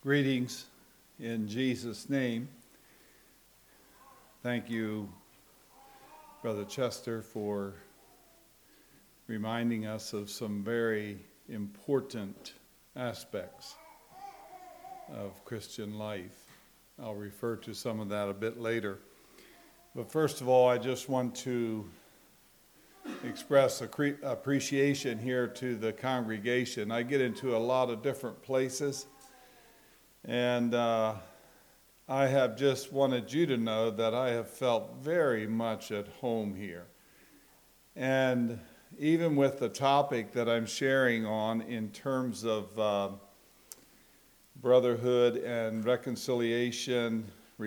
Greetings in Jesus' name. Thank you, Brother Chester, for reminding us of some very important aspects of Christian life. I'll refer to some of that a bit later. But first of all, I just want to express appreciation here to the congregation. I get into a lot of different places, and I have just wanted you to know that I have felt very much at home here. And even with the topic that I'm sharing on in terms of brotherhood and reconciliation,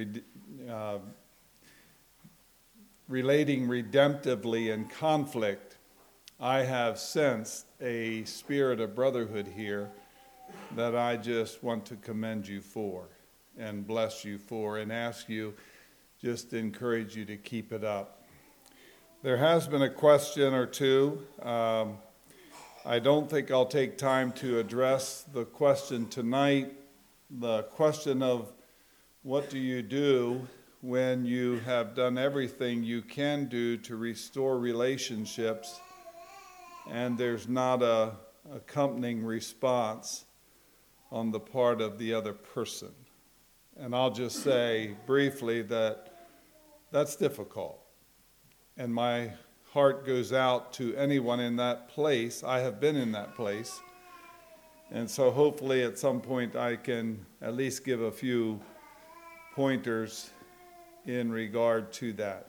relating redemptively in conflict, I have sensed a spirit of brotherhood here that I just want to commend you for and bless you for and ask you, just encourage you to keep it up. There has been a question or two. I don't think I'll take time to address the question tonight. The question of what do you do when you have done everything you can do to restore relationships and there's not a accompanying response on the part of the other person. And I'll just say briefly that that's difficult. And my heart goes out to anyone in that place. I have been in that place. And so hopefully at some point I can at least give a few pointers in regard to that.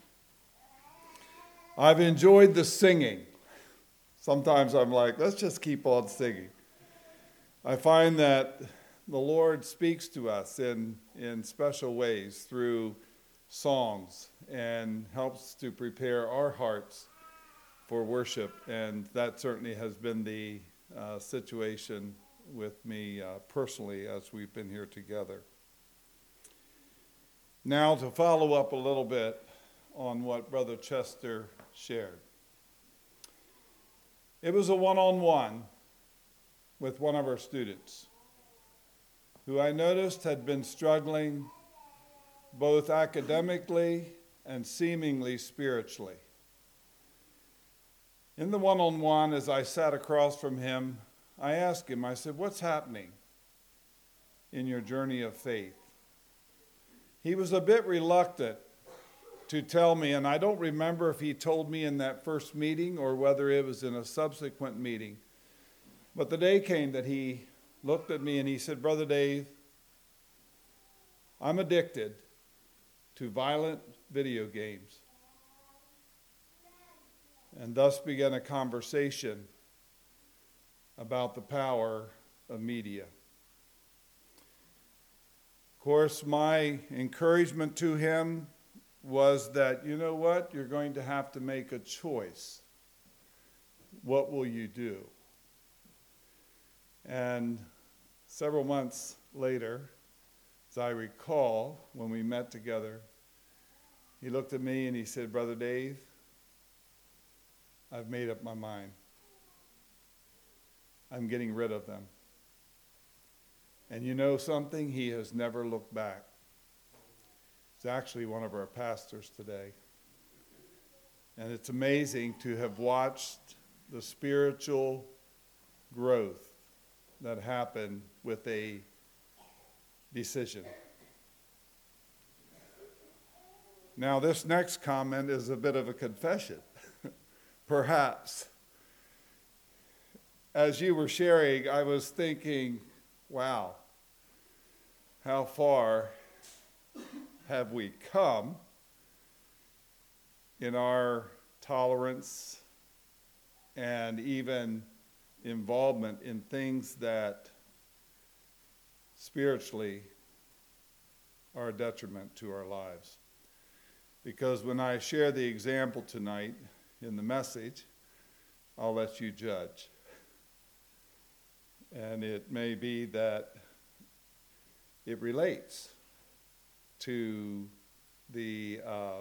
I've enjoyed the singing. Sometimes I'm like, let's just keep on singing. I find that the Lord speaks to us in special ways through songs and helps to prepare our hearts for worship. And that certainly has been the situation with me personally as we've been here together. Now to follow up a little bit on what Brother Chester shared. It was a one-on-one with one of our students who I noticed had been struggling both academically and seemingly spiritually. In the one-on-one, as I sat across from him, I asked him, I said, what's happening in your journey of faith? He was a bit reluctant to tell me, and I don't remember if he told me in that first meeting or whether it was in a subsequent meeting. But the day came that he looked at me and he said, Brother Dave, I'm addicted to violent video games. And thus began a conversation about the power of media. Of course, my encouragement to him was that, you know what, you're going to have to make a choice. What will you do? And several months later, as I recall, when we met together, he looked at me and he said, Brother Dave, I've made up my mind. I'm getting rid of them. And you know something? He has never looked back. He's actually one of our pastors today. And it's amazing to have watched the spiritual growth that happened with a decision. Now, this next comment is a bit of a confession, perhaps. As you were sharing, I was thinking, wow, how far have we come in our tolerance and even involvement in things that spiritually are a detriment to our lives. Because when I share the example tonight in the message, I'll let you judge. And it may be that it relates to the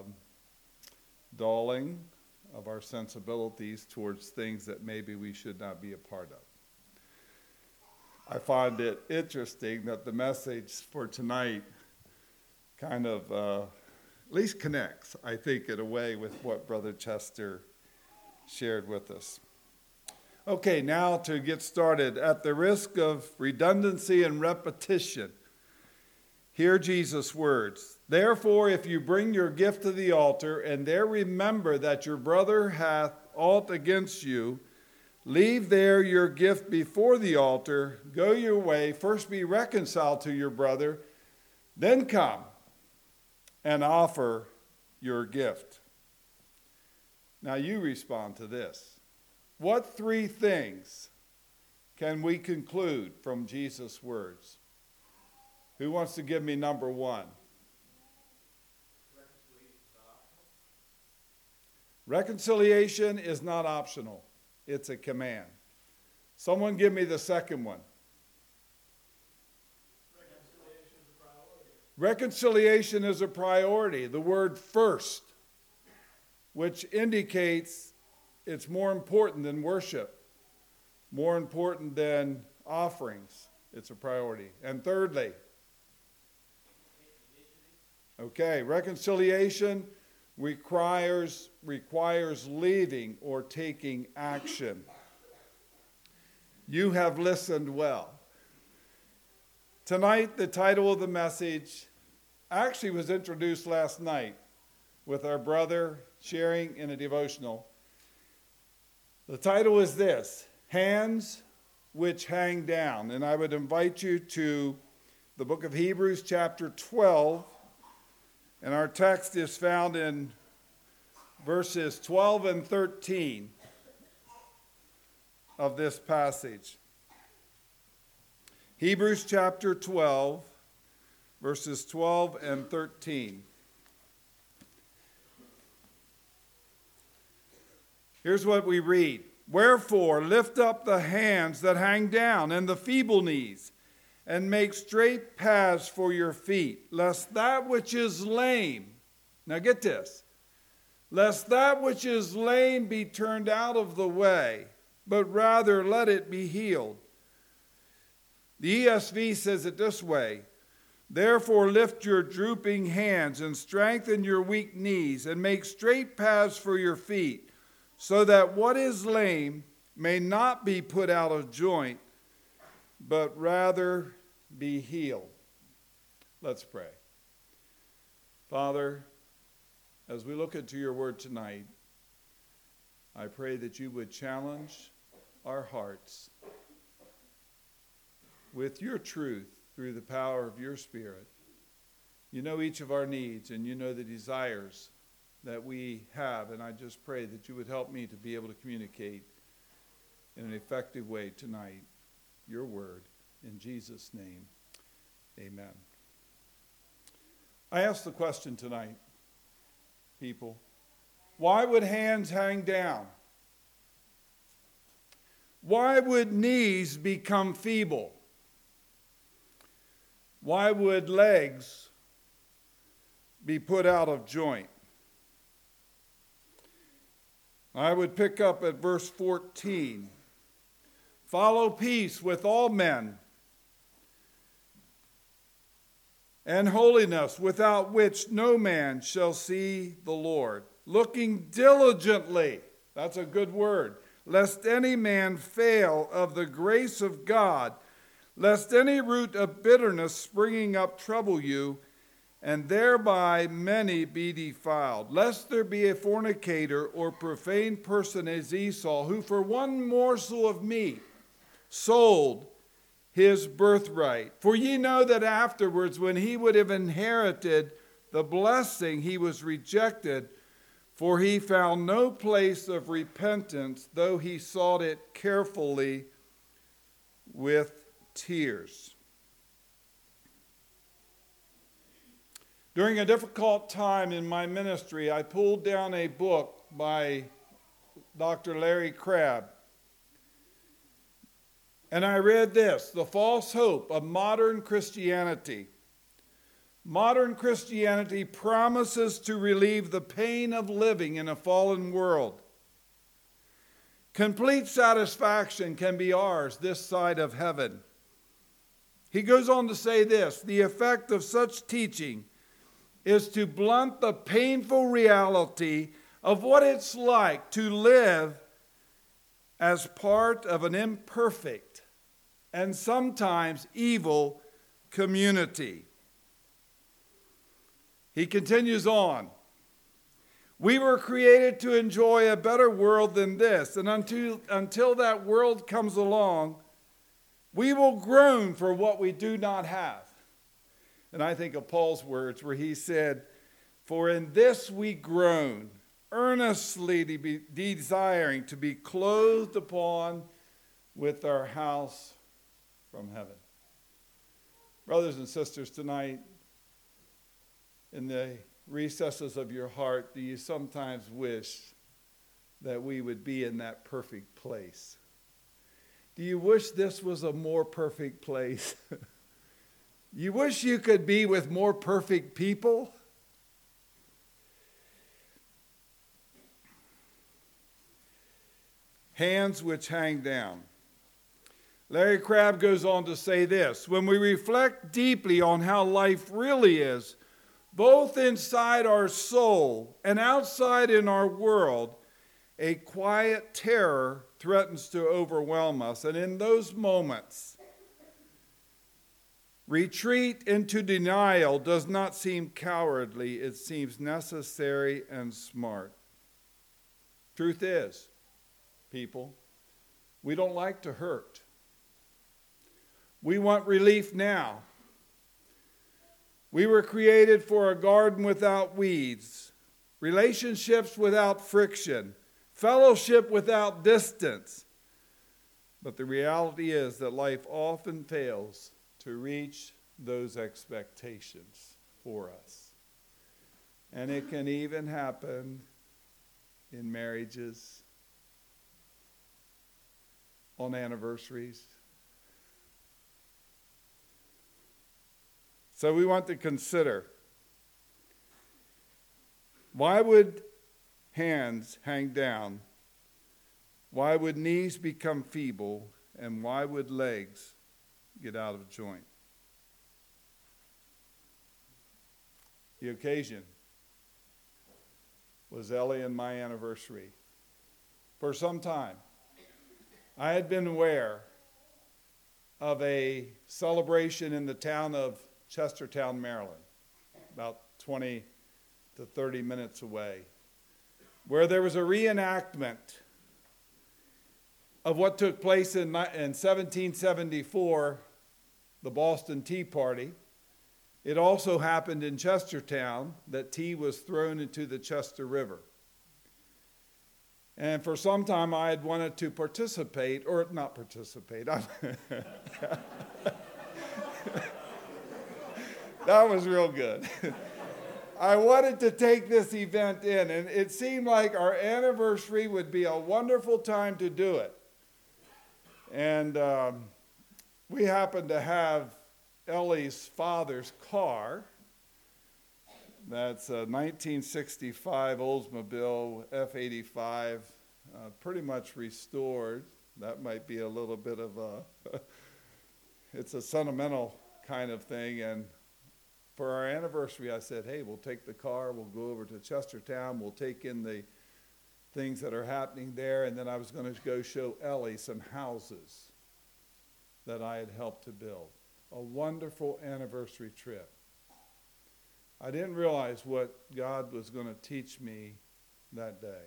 dulling of our sensibilities towards things that maybe we should not be a part of. I find it interesting that the message for tonight kind of at least connects, I think, in a way with what Brother Chester shared with us. Okay, now to get started, at the risk of redundancy and repetition, hear Jesus' words. Therefore, if you bring your gift to the altar, and there remember that your brother hath aught against you, leave there your gift before the altar, go your way, first be reconciled to your brother, then come and offer your gift. Now you respond to this. What three things can we conclude from Jesus' words? Who wants to give me number one? Reconciliation is not optional. It's a command. Someone give me the second one. Reconciliation is a priority. Reconciliation is a priority. The word first, which indicates it's more important than worship, more important than offerings. It's a priority. And thirdly, okay, reconciliation requires leaving or taking action. You have listened well. Tonight, the title of the message actually was introduced last night with our brother sharing in a devotional. The title is this, Hands Which Hang Down. And I would invite you to the book of Hebrews chapter 12. And our text is found in verses 12 and 13 of this passage. Hebrews chapter 12, verses 12 and 13. Here's what we read. Wherefore, lift up the hands that hang down and the feeble knees, and make straight paths for your feet, lest that which is lame, now get this, lest that which is lame be turned out of the way, but rather let it be healed. The ESV says it this way, therefore lift your drooping hands and strengthen your weak knees, and make straight paths for your feet, so that what is lame may not be put out of joint, but rather be healed. Let's pray. Father, as we look into your word tonight, I pray that you would challenge our hearts with your truth through the power of your Spirit. You know each of our needs, and you know the desires that we have, and I just pray that you would help me to be able to communicate in an effective way tonight your word. In Jesus' name, amen. I asked the question tonight, people, why would hands hang down? Why would knees become feeble? Why would legs be put out of joint? I would pick up at verse 14. Follow peace with all men and holiness, without which no man shall see the Lord. Looking diligently, that's a good word, lest any man fail of the grace of God, lest any root of bitterness springing up trouble you, and thereby many be defiled. Lest there be a fornicator or profane person as Esau, who for one morsel of meat sold his birthright. For ye know that afterwards, when he would have inherited the blessing, he was rejected, for he found no place of repentance, though he sought it carefully with tears. During a difficult time in my ministry, I pulled down a book by Dr. Larry Crabb. And I read this, The False Hope of Modern Christianity. Modern Christianity promises to relieve the pain of living in a fallen world. Complete satisfaction can be ours this side of heaven. He goes on to say this: the effect of such teaching is to blunt the painful reality of what it's like to live as part of an imperfect and sometimes evil community. He continues on. We were created to enjoy a better world than this, and until that world comes along, we will groan for what we do not have. And I think of Paul's words where he said, "For in this we groan, earnestly desiring to be clothed upon with our house from heaven." Brothers and sisters, tonight, in the recesses of your heart, do you sometimes wish that we would be in that perfect place? Do you wish this was a more perfect place? You wish you could be with more perfect people? Hands which hang down. Larry Crabb goes on to say this: when we reflect deeply on how life really is, both inside our soul and outside in our world, a quiet terror threatens to overwhelm us. And in those moments, retreat into denial does not seem cowardly. It seems necessary and smart. Truth is, people, we don't like to hurt. We want relief now. We were created for a garden without weeds, relationships without friction, fellowship without distance. But the reality is that life often fails to reach those expectations for us. And it can even happen in marriages, on anniversaries. So we want to consider, why would hands hang down? Why would knees become feeble? And why would legs get out of joint? The occasion was Ellie and my anniversary. For some time, I had been aware of a celebration in the town of Chestertown, Maryland, about 20 to 30 minutes away, where there was a reenactment of what took place in 1774, the Boston Tea Party. It also happened in Chestertown that tea was thrown into the Chester River. And for some time I had wanted to participate, or not participate. That was real good. I wanted to take this event in, and it seemed like our anniversary would be a wonderful time to do it. And we happened to have Ellie's father's car. That's a 1965 Oldsmobile F85, pretty much restored. That might be a little bit of a, it's a sentimental kind of thing. And for our anniversary, I said, hey, we'll take the car, we'll go over to Chestertown, we'll take in the things that are happening there, and then I was going to go show Ellie some houses that I had helped to build. A wonderful anniversary trip. I didn't realize what God was going to teach me that day.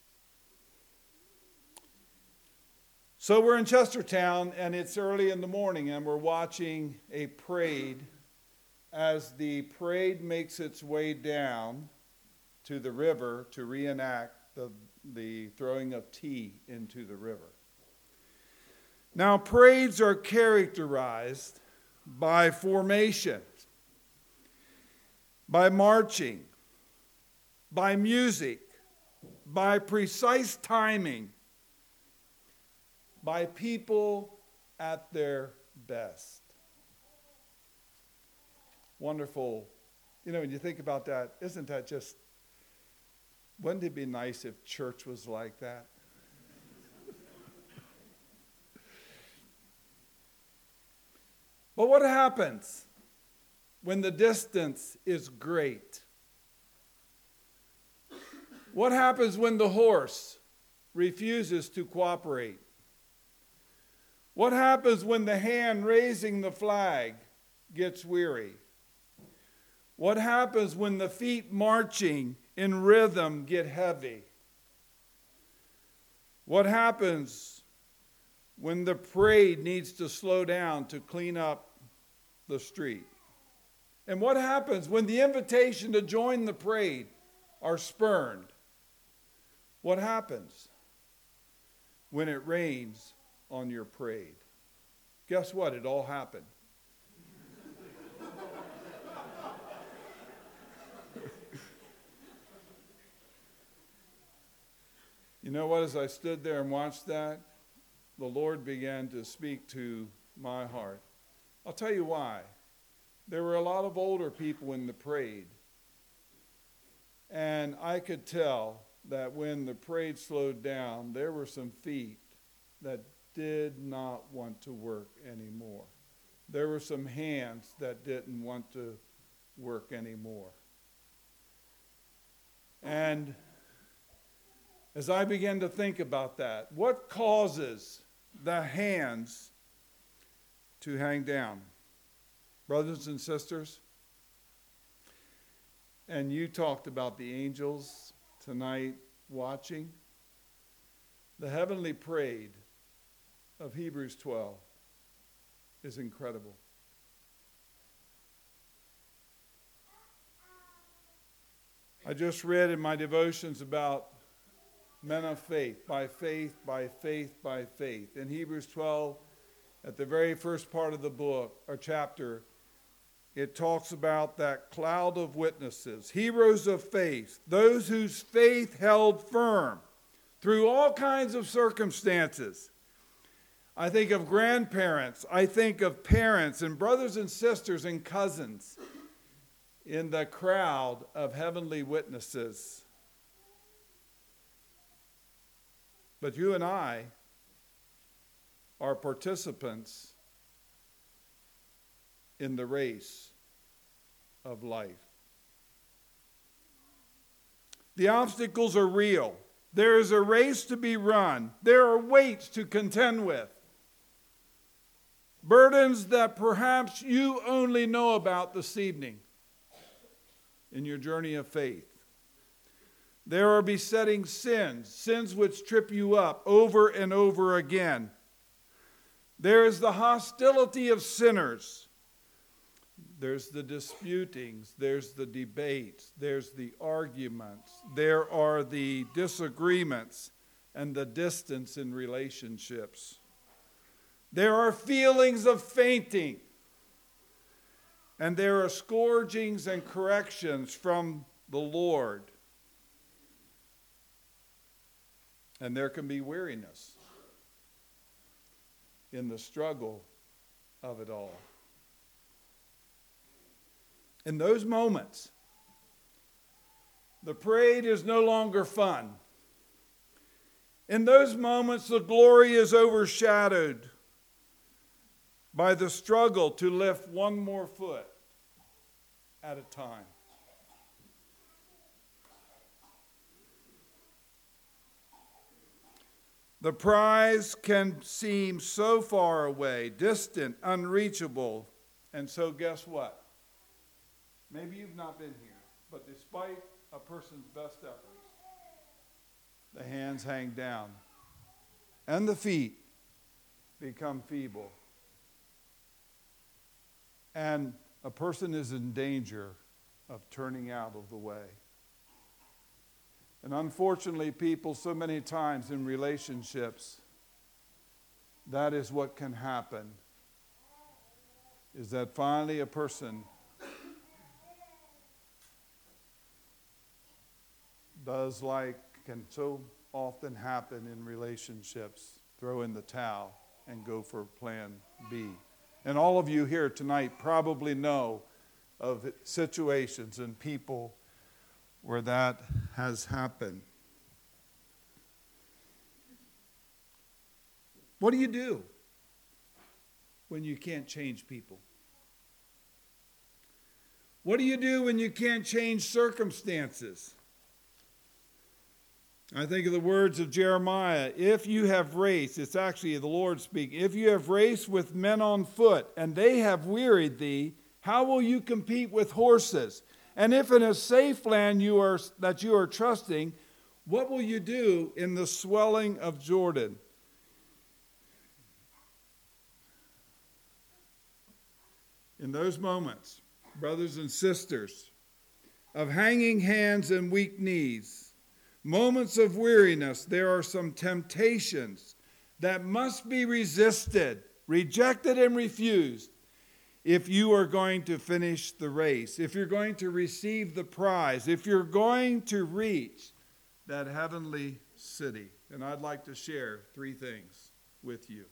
So we're in Chestertown, and it's early in the morning, and we're watching a parade. As the parade makes its way down to the river to reenact the throwing of tea into the river. Now, parades are characterized by formation, by marching, by music, by precise timing, by people at their best. Wonderful. You know, when you think about that, isn't that just, wouldn't it be nice if church was like that? But what happens when the distance is great? What happens when the horse refuses to cooperate? What happens when the hand raising the flag gets weary? What happens when the feet marching in rhythm get heavy? What happens when the parade needs to slow down to clean up the street? And what happens when the invitation to join the parade are spurned? What happens when it rains on your parade? Guess what? It all happened. You know what? As I stood there and watched that, the Lord began to speak to my heart. I'll tell you why. There were a lot of older people in the parade. And I could tell that when the parade slowed down, there were some feet that did not want to work anymore. There were some hands that didn't want to work anymore. And as I began to think about that, what causes the hands to hang down? Brothers and sisters, and you talked about the angels tonight watching. The heavenly parade of Hebrews 12 is incredible. I just read in my devotions about men of faith, by faith, by faith, by faith. In Hebrews 12, at the very first part of the book, or chapter, it talks about that cloud of witnesses, heroes of faith, those whose faith held firm through all kinds of circumstances. I think of grandparents, I think of parents and brothers and sisters and cousins in the crowd of heavenly witnesses. But you and I are participants in the race of life. The obstacles are real. There is a race to be run. There are weights to contend with. Burdens that perhaps you only know about this evening in your journey of faith. There are besetting sins, sins which trip you up over and over again. There is the hostility of sinners. There's the disputings, there's the debates, there's the arguments, there are the disagreements and the distance in relationships. There are feelings of fainting, and there are scourgings and corrections from the Lord. And there can be weariness in the struggle of it all. In those moments, the parade is no longer fun. In those moments, the glory is overshadowed by the struggle to lift one more foot at a time. The prize can seem so far away, distant, unreachable, and so guess what? Maybe you've not been here, but despite a person's best efforts, the hands hang down and the feet become feeble. And a person is in danger of turning out of the way. And unfortunately, people, so many times in relationships, that is what can happen, is that finally a person does like can so often happen in relationships, throw in the towel and go for plan B. And all of you here tonight probably know of situations and people where that has happened. What do you do? when you can't change people? What do you do when you can't change circumstances? I think of the words of Jeremiah. If you have raced, it's actually the Lord speaking, if you have raced with men on foot, and they have wearied thee, how will you compete with horses? And if in a safe land that you are trusting, what will you do in the swelling of Jordan? In those moments, brothers and sisters, of hanging hands and weak knees, moments of weariness, there are some temptations that must be resisted, rejected, and refused if you are going to finish the race, if you're going to receive the prize, if you're going to reach that heavenly city. And I'd like to share 3 things with you.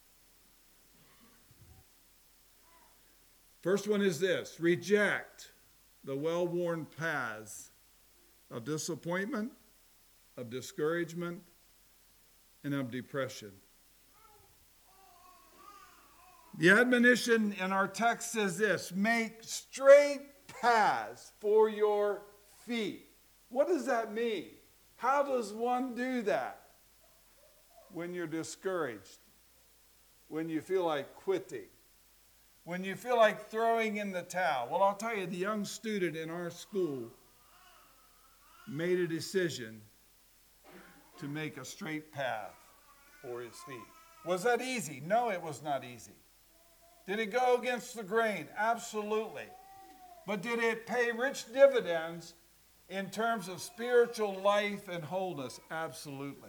First one is this: reject the well-worn paths of disappointment, of discouragement, and of depression. The admonition in our text says this: make straight paths for your feet. What does that mean? How does one do that? When you're discouraged, when you feel like quitting, when you feel like throwing in the towel. Well, I'll tell you, the young student in our school made a decision to make a straight path for his feet. Was that easy? No, it was not easy. Did it go against the grain? Absolutely. But did it pay rich dividends in terms of spiritual life and wholeness? Absolutely.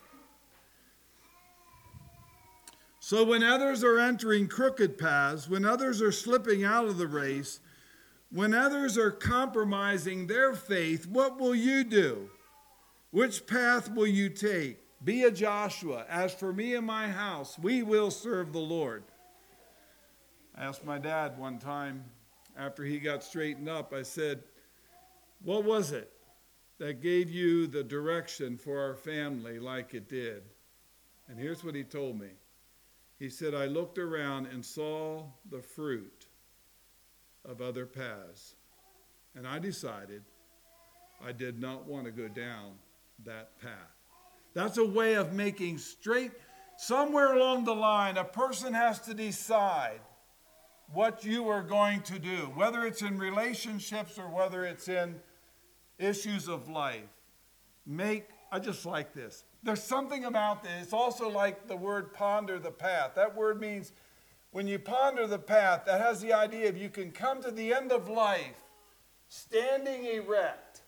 So when others are entering crooked paths, when others are slipping out of the race, when others are compromising their faith, what will you do? Which path will you take? Be a Joshua. As for me and my house, we will serve the Lord. I asked my dad one time after he got straightened up, I said, what was it that gave you the direction for our family like it did? And here's what he told me. He said, I looked around and saw the fruit of other paths, and I decided I did not want to go down that path. That's a way of making straight. Somewhere along the line, a person has to decide what you are going to do, whether it's in relationships or whether it's in issues of life. I just like this. There's something about this. It's also like the word ponder the path. That word means when you ponder the path, that has the idea of you can come to the end of life standing erect,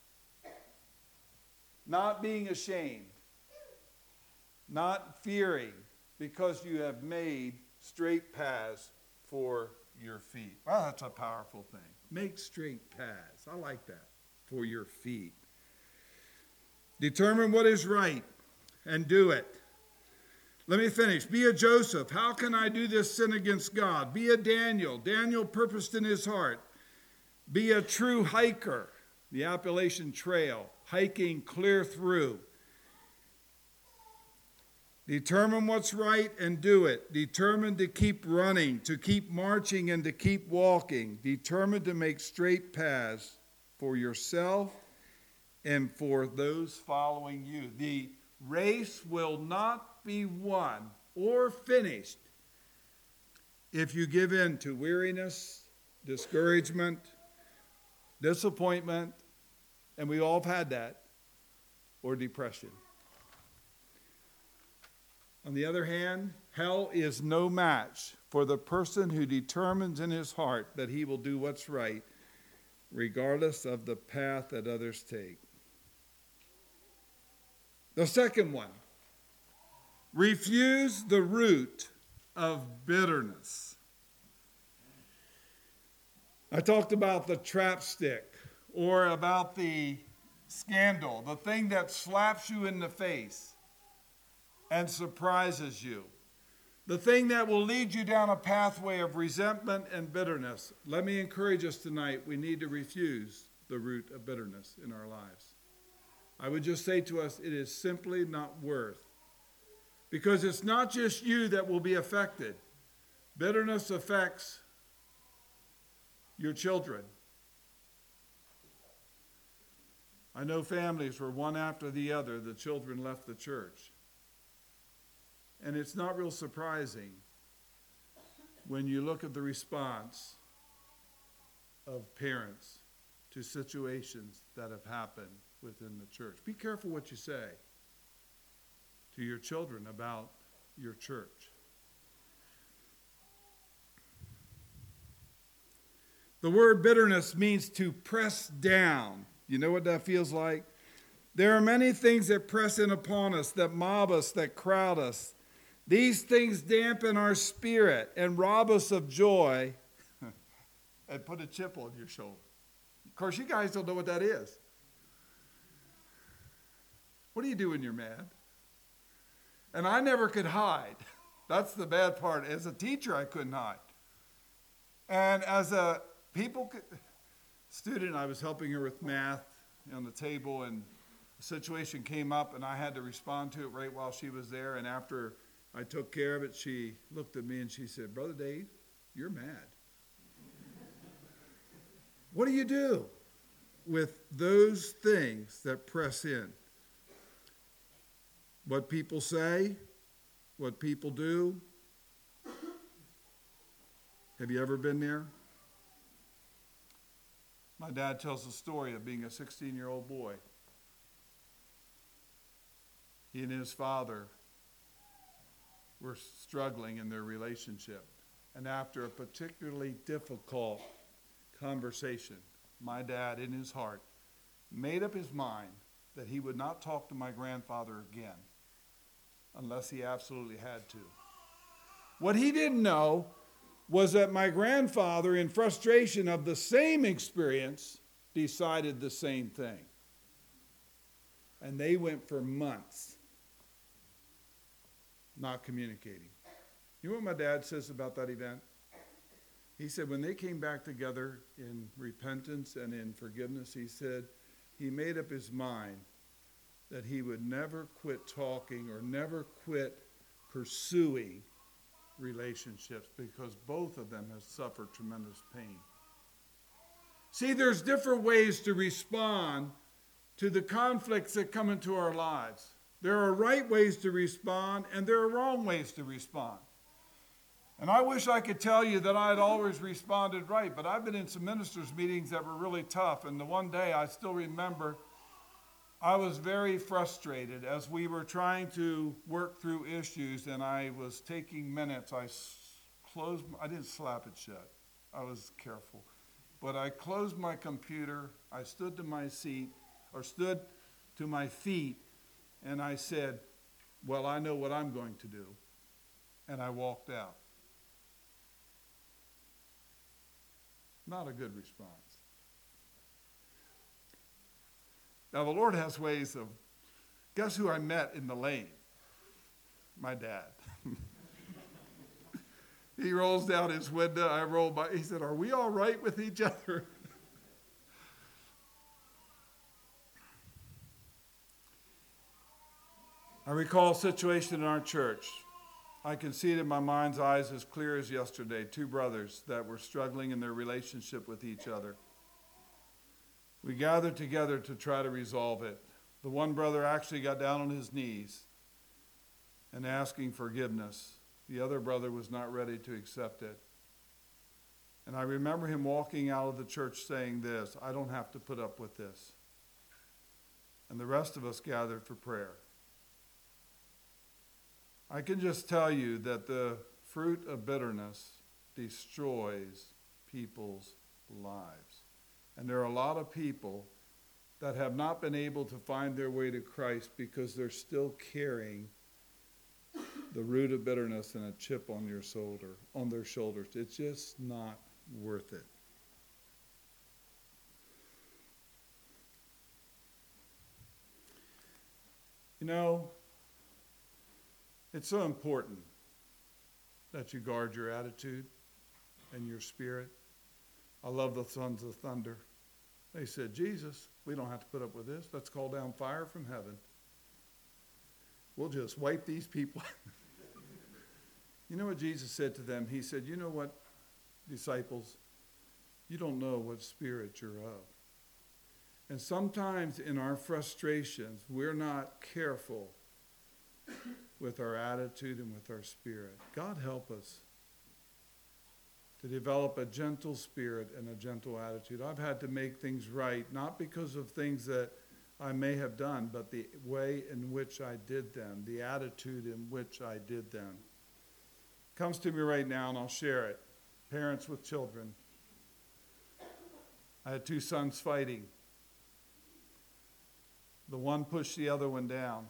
not being ashamed, not fearing, because you have made straight paths for your feet. Well, that's a powerful thing. Make straight paths. I like that. For your feet. Determine what is right and do it. Let me finish. Be a Joseph. How can I do this sin against God? Be a Daniel. Daniel purposed in his heart. Be a true hiker. The Appalachian Trail. Hiking clear through. Determine what's right and do it. Determined to keep running, to keep marching, and to keep walking. Determined to make straight paths for yourself and for those following you. The race will not be won or finished if you give in to weariness, discouragement, disappointment, and we all have had that, or depression. On the other hand, hell is no match for the person who determines in his heart that he will do what's right, regardless of the path that others take. The second one, refuse the root of bitterness. I talked about the trap stick, or about the scandal, the thing that slaps you in the face and surprises you. The thing that will lead you down a pathway of resentment and bitterness. Let me encourage us tonight, we need to refuse the root of bitterness in our lives. I would just say to us, it is simply not worth. Because it's not just you that will be affected. Bitterness affects your children. I know families where one after the other, the children left the church. And it's not real surprising when you look at the response of parents to situations that have happened within the church. Be careful what you say to your children about your church. The word bitterness means to press down. You know what that feels like? There are many things that press in upon us, that mob us, that crowd us. These things dampen our spirit and rob us of joy and put a chip on your shoulder. Of course, you guys don't know what that is. What do you do when you're mad? And I never could hide. That's the bad part. As a teacher, I couldn't hide. And as a student, I was helping her with math on the table, and a situation came up, and I had to respond to it right while she was there. And after I took care of it, she looked at me and she said, "Brother Dave, you're mad." What do you do with those things that press in? What people say, what people do. Have you ever been there? My dad tells the story of being a 16-year-old boy. He and his father were struggling in their relationship. And after a particularly difficult conversation, my dad, in his heart, made up his mind that he would not talk to my grandfather again unless he absolutely had to. What he didn't know was that my grandfather, in frustration of the same experience, decided the same thing. And they went for months not communicating. You know what my dad says about that event? He said when they came back together in repentance and in forgiveness, he said he made up his mind that he would never quit talking or never quit pursuing relationships because both of them have suffered tremendous pain. See, there's different ways to respond to the conflicts that come into our lives. There are right ways to respond, and there are wrong ways to respond. And I wish I could tell you that I had always responded right, but I've been in some ministers' meetings that were really tough, and the one day I still remember I was very frustrated as we were trying to work through issues, and I was taking minutes. I didn't slap it shut. I was careful. But I closed my computer, I stood to my feet, and I said, well, I know what I'm going to do. And I walked out. Not a good response. Now, the Lord has ways of, guess who I met in the lane? My dad. He rolls down his window, I roll by, he said, are we all right with each other? I recall a situation in our church. I can see it in my mind's eyes as clear as yesterday. Two brothers that were struggling in their relationship with each other. We gathered together to try to resolve it. The one brother actually got down on his knees and asking forgiveness. The other brother was not ready to accept it. And I remember him walking out of the church saying this, I don't have to put up with this. And the rest of us gathered for prayer. I can just tell you that the fruit of bitterness destroys people's lives. And there are a lot of people that have not been able to find their way to Christ because they're still carrying the root of bitterness and a chip on their shoulders. It's just not worth it. You know, it's so important that you guard your attitude and your spirit. I love the Sons of Thunder. They said, Jesus, we don't have to put up with this. Let's call down fire from heaven. We'll just wipe these people. You know what Jesus said to them? He said, you know what, disciples? You don't know what spirit you're of. And sometimes in our frustrations, we're not careful with our attitude and with our spirit. God help us to develop a gentle spirit and a gentle attitude. I've had to make things right, not because of things that I may have done, but the way in which I did them, the attitude in which I did them. Comes to me right now, and I'll share it. Parents with children. I had two sons fighting. The one pushed the other one down.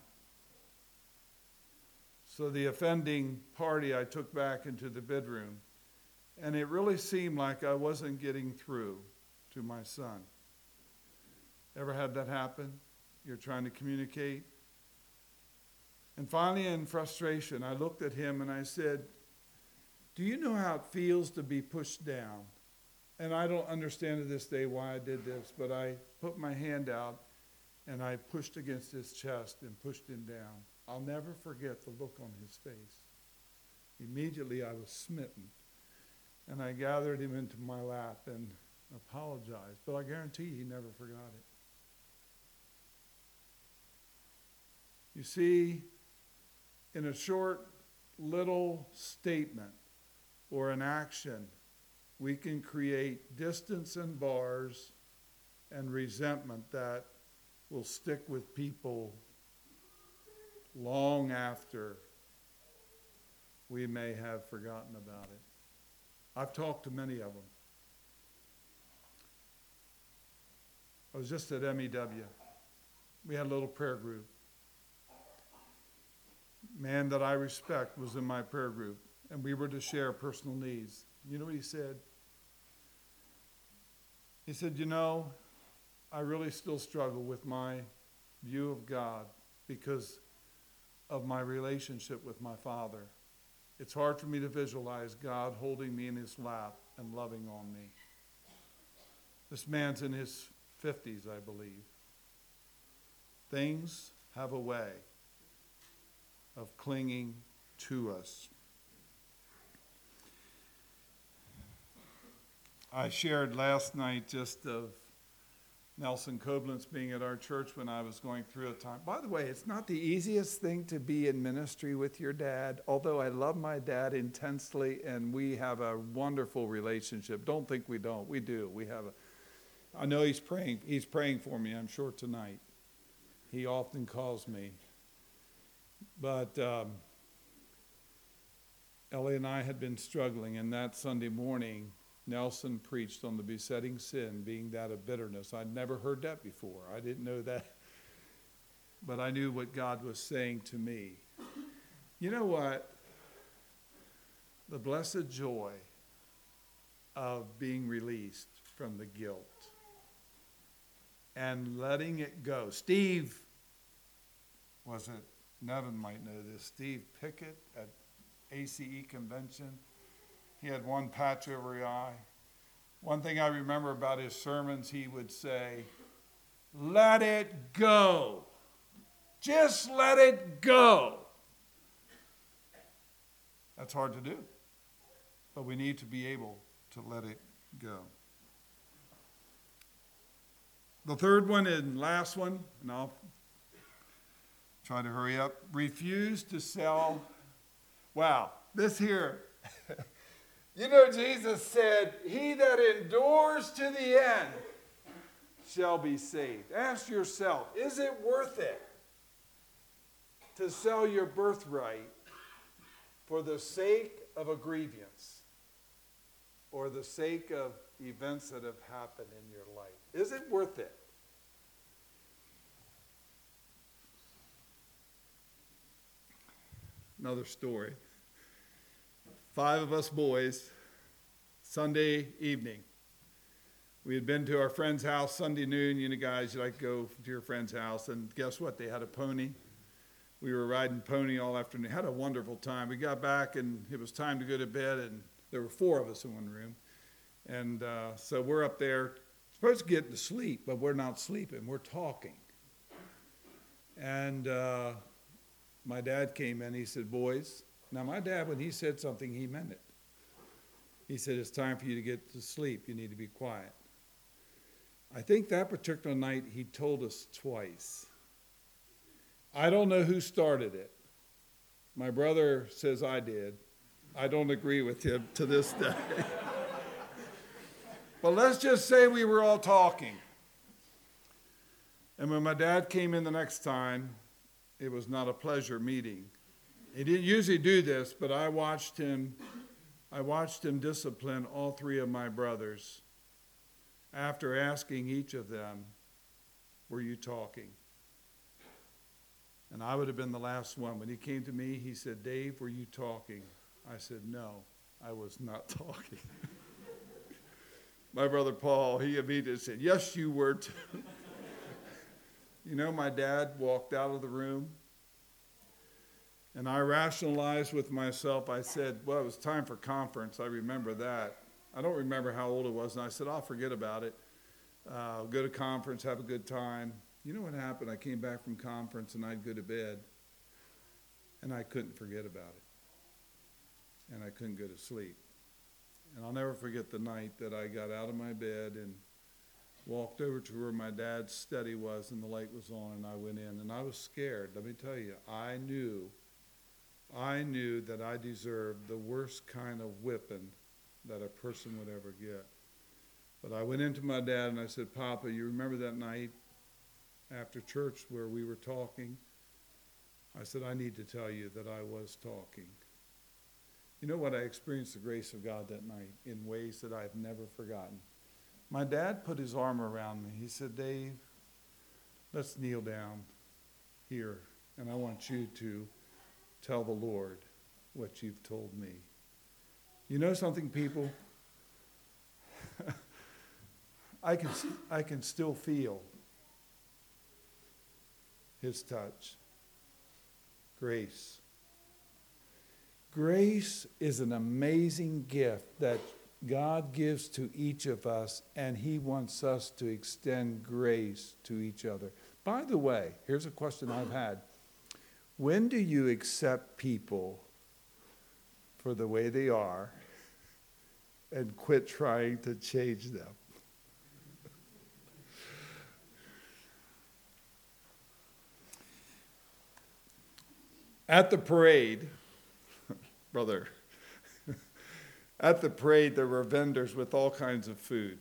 So the offending party I took back into the bedroom. And it really seemed like I wasn't getting through to my son. Ever had that happen? You're trying to communicate. And finally, in frustration, I looked at him and I said, do you know how it feels to be pushed down? And I don't understand to this day why I did this, but I put my hand out and I pushed against his chest and pushed him down. I'll never forget the look on his face. Immediately I was smitten. And I gathered him into my lap and apologized. But I guarantee he never forgot it. You see, in a short little statement or an action, we can create distance and bars and resentment that will stick with people long after we may have forgotten about it. I've talked to many of them. I was just at MEW. We had a little prayer group. Man that I respect was in my prayer group, and we were to share personal needs. You know what he said? He said, you know, I really still struggle with my view of God because of my relationship with my father. It's hard for me to visualize God holding me in his lap and loving on me. This man's in his 50s, I believe. Things have a way of clinging to us. I shared last night just of Nelson Koblenz being at our church when I was going through a time. By the way, it's not the easiest thing to be in ministry with your dad, although I love my dad intensely and we have a wonderful relationship. Don't think we don't. We do. I know he's praying for me, I'm sure, tonight. He often calls me. But Ellie and I had been struggling, and that Sunday morning, Nelson preached on the besetting sin being that of bitterness. I'd never heard that before. I didn't know that. But I knew what God was saying to me. You know what? The blessed joy of being released from the guilt and letting it go. Steve, was it? Nevin might know this. Steve Pickett at ACE convention. He had one patch over his eye. One thing I remember about his sermons, he would say, let it go. Just let it go. That's hard to do. But we need to be able to let it go. The third one and last one, and I'll try to hurry up. Refuse to sell. Wow, this here. You know, Jesus said, he that endures to the end shall be saved. Ask yourself, is it worth it to sell your birthright for the sake of a grievance or the sake of events that have happened in your life? Is it worth it? Another story. 5 of us boys, Sunday evening. We had been to our friend's house Sunday noon. You know, guys, you like to go to your friend's house, and guess what? They had a pony. We were riding pony all afternoon. Had a wonderful time. We got back, and it was time to go to bed, and there were 4 of us in one room. And so we're up there, supposed to get to sleep, but we're not sleeping. We're talking. And my dad came in. He said, boys, Now, my dad, when he said something, he meant it. He said, it's time for you to get to sleep. You need to be quiet. I think that particular night he told us twice. I don't know who started it. My brother says I did. I don't agree with him to this day. But let's just say we were all talking. And when my dad came in the next time, it was not a pleasure meeting. He didn't usually do this, but I watched him discipline all three of my brothers after asking each of them, were you talking? And I would have been the last one. When he came to me, he said, Dave, were you talking? I said, no, I was not talking. My brother Paul, he immediately said, yes, you were too. You know, my dad walked out of the room, and I rationalized with myself. I said, well, it was time for conference. I remember that. I don't remember how old it was, and I said, I'll forget about it. Go to conference, have a good time. You know what happened? I came back from conference, and I'd go to bed, and I couldn't forget about it, and I couldn't go to sleep. And I'll never forget the night that I got out of my bed and walked over to where my dad's study was, and the light was on, and I went in, and I was scared. Let me tell you, I knew that I deserved the worst kind of whipping that a person would ever get. But I went into my dad and I said, Papa, you remember that night after church where we were talking? I said, I need to tell you that I was talking. You know what? I experienced the grace of God that night in ways that I've never forgotten. My dad put his arm around me. He said, Dave, let's kneel down here, and I want you to tell the Lord what you've told me. You know something, people? I can still feel his touch. Grace. Grace is an amazing gift that God gives to each of us, and he wants us to extend grace to each other. By the way, here's a question I've had. When do you accept people for the way they are and quit trying to change them? At the parade, brother, at the parade there were vendors with all kinds of food.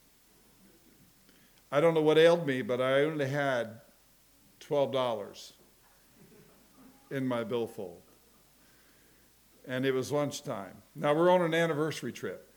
I don't know what ailed me, but I only had $12 in my billfold. And it was lunchtime. Now we're on an anniversary trip.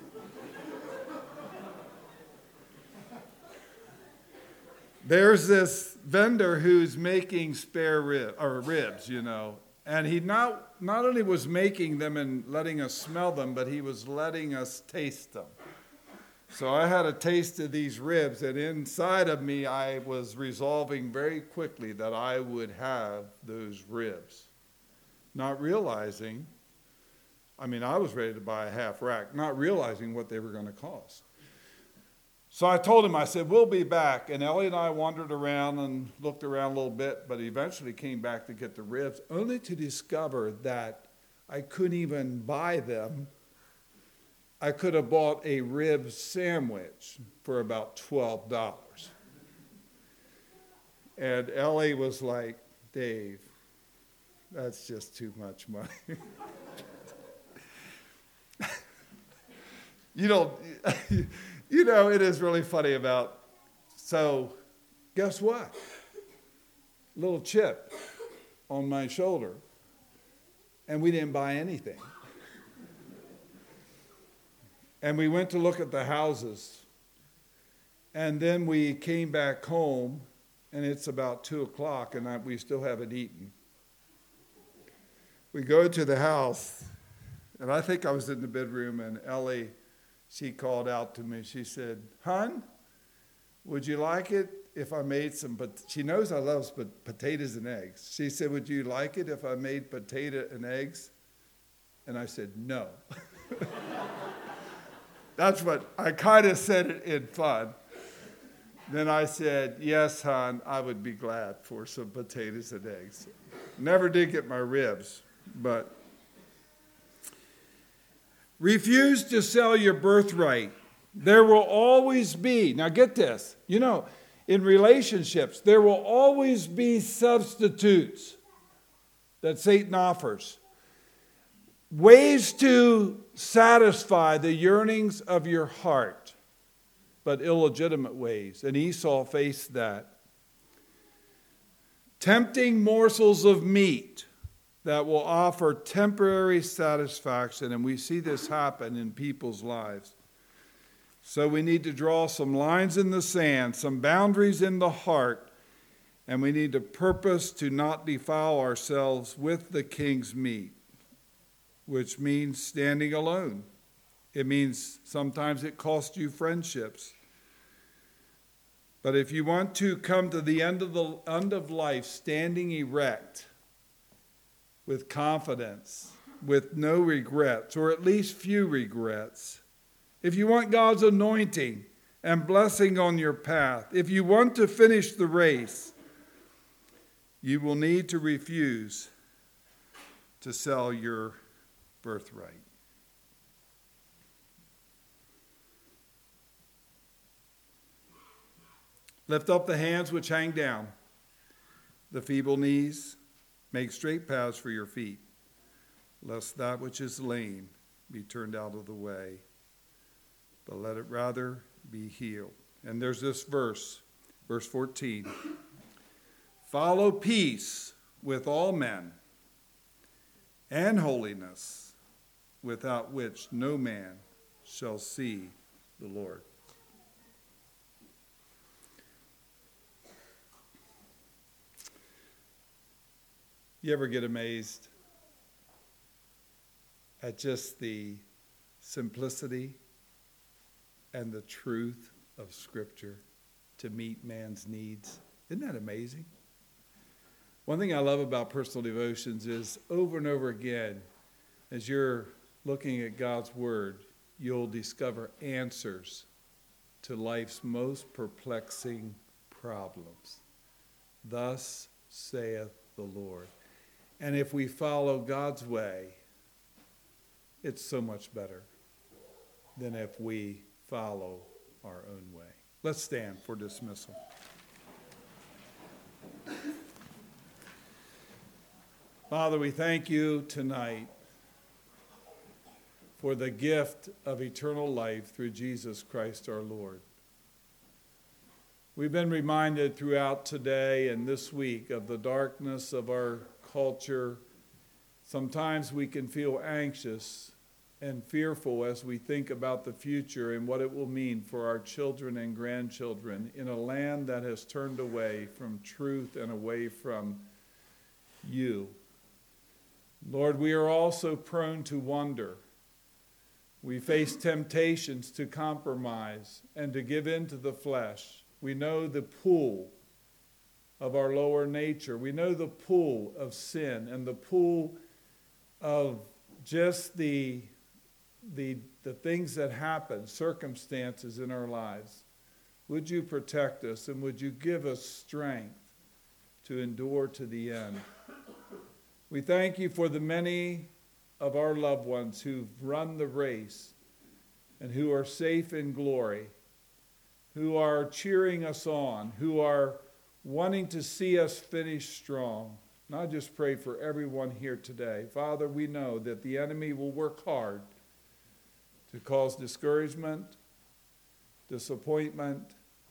There's this vendor who's making spare ribs, you know. And he not only was making them and letting us smell them, but he was letting us taste them. So I had a taste of these ribs, and inside of me, I was resolving very quickly that I would have those ribs. Not realizing, I was ready to buy a half rack, not realizing what they were going to cost. So I told him, I said, we'll be back. And Ellie and I wandered around and looked around a little bit, but eventually came back to get the ribs, only to discover that I couldn't even buy them. I could have bought a rib sandwich for about $12. And Ellie was like, Dave, that's just too much money. You know, it is really funny about, so guess what? Little chip on my shoulder, and we didn't buy anything. And we went to look at the houses, and then we came back home, and it's about 2 o'clock, and we still haven't eaten. We go to the house, and I think I was in the bedroom, and Ellie, she called out to me. She said, Hon, would you like it if I made some, but she knows I love potatoes and eggs. She said, would you like it if I made potato and eggs? And I said, no. That's what, I kind of said it in fun. Then I said, yes, hon, I would be glad for some potatoes and eggs. Never did get my ribs, but Refuse to sell your birthright. There will always be, now get this, in relationships, there will always be substitutes that Satan offers. Ways to satisfy the yearnings of your heart, but illegitimate ways. And Esau faced that. Tempting morsels of meat that will offer temporary satisfaction. And we see this happen in people's lives. So we need to draw some lines in the sand, some boundaries in the heart, and we need to purpose to not defile ourselves with the king's meat, which means standing alone. It means sometimes it costs you friendships. But if you want to come to the end of life standing erect, with confidence, with no regrets, or at least few regrets, if you want God's anointing and blessing on your path, if you want to finish the race, you will need to refuse to sell your birthright. Lift up the hands which hang down, the feeble knees. Make straight paths for your feet, lest that which is lame be turned out of the way, but let it rather be healed. And there's this verse 14. Follow peace with all men and holiness, without which no man shall see the Lord. You ever get amazed at just the simplicity and the truth of Scripture to meet man's needs? Isn't that amazing? One thing I love about personal devotions is over and over again, as you're looking at God's Word, you'll discover answers to life's most perplexing problems. Thus saith the Lord. And if we follow God's way, it's so much better than if we follow our own way. Let's stand for dismissal. Father, we thank you tonight for the gift of eternal life through Jesus Christ our Lord. We've been reminded throughout today and this week of the darkness of our culture. Sometimes we can feel anxious and fearful as we think about the future and what it will mean for our children and grandchildren in a land that has turned away from truth and away from you. Lord, we are also prone to wonder. We face temptations to compromise and to give in to the flesh. We know the pull of our lower nature. We know the pull of sin and the pull of just the things that happen, circumstances in our lives. Would you protect us and would you give us strength to endure to the end? We thank you for the many of our loved ones who've run the race and who are safe in glory, who are cheering us on, who are wanting to see us finish strong. And I just pray for everyone here today. Father, we know that the enemy will work hard to cause discouragement, disappointment,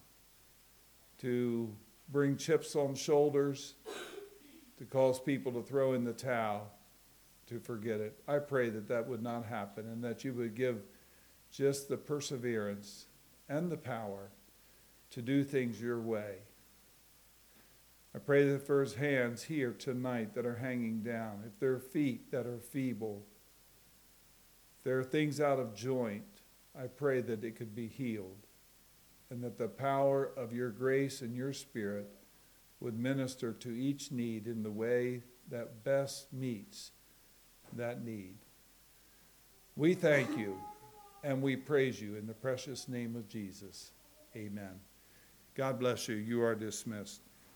to bring chips on shoulders, to cause people to throw in the towel, to forget it. I pray that that would not happen and that you would give just the perseverance and the power to do things your way. I pray that for his hands here tonight that are hanging down, if there are feet that are feeble, if there are things out of joint, I pray that it could be healed and that the power of your grace and your Spirit would minister to each need in the way that best meets that need. We thank you and we praise you in the precious name of Jesus. Amen. God bless you. You are dismissed.